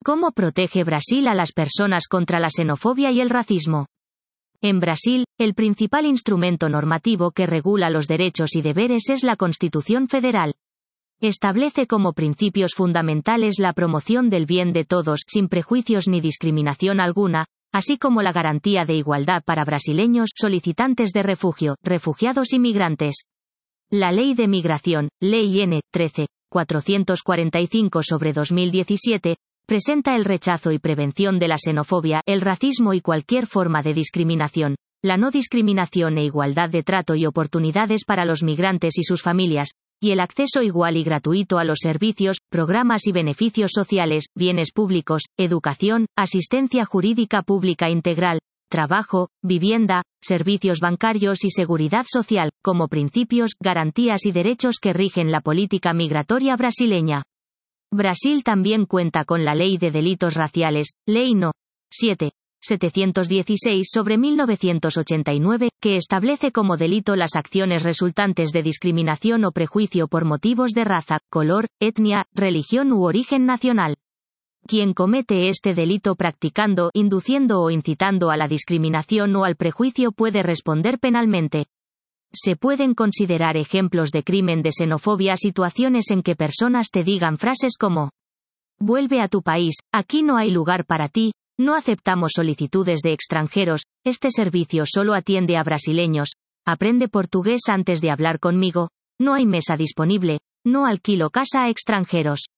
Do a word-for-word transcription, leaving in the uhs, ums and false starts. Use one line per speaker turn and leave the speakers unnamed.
¿Cómo protege Brasil a las personas contra la xenofobia y el racismo? En Brasil, el principal instrumento normativo que regula los derechos y deberes es la Constitución Federal. Establece como principios fundamentales la promoción del bien de todos, sin prejuicios ni discriminación alguna, así como la garantía de igualdad para brasileños, solicitantes de refugio, refugiados y migrantes. La Ley de Migración, Ley N. trece mil cuatrocientos cuarenta y cinco sobre dos mil diecisiete, presenta el rechazo y prevención de la xenofobia, el racismo y cualquier forma de discriminación, la no discriminación e igualdad de trato y oportunidades para los migrantes y sus familias, y el acceso igual y gratuito a los servicios, programas y beneficios sociales, bienes públicos, educación, asistencia jurídica pública integral, trabajo, vivienda, servicios bancarios y seguridad social, como principios, garantías y derechos que rigen la política migratoria brasileña. Brasil también cuenta con la Ley de Delitos Raciales, Ley No. siete mil setecientos dieciséis sobre mil novecientos ochenta y nueve, que establece como delito las acciones resultantes de discriminación o prejuicio por motivos de raza, color, etnia, religión u origen nacional. Quien comete este delito practicando, induciendo o incitando a la discriminación o al prejuicio puede responder penalmente. Se pueden considerar ejemplos de crimen de xenofobia situaciones en que personas te digan frases como: vuelve a tu país, aquí no hay lugar para ti, no aceptamos solicitudes de extranjeros, este servicio solo atiende a brasileños, aprende portugués antes de hablar conmigo, no hay mesa disponible, no alquilo casa a extranjeros.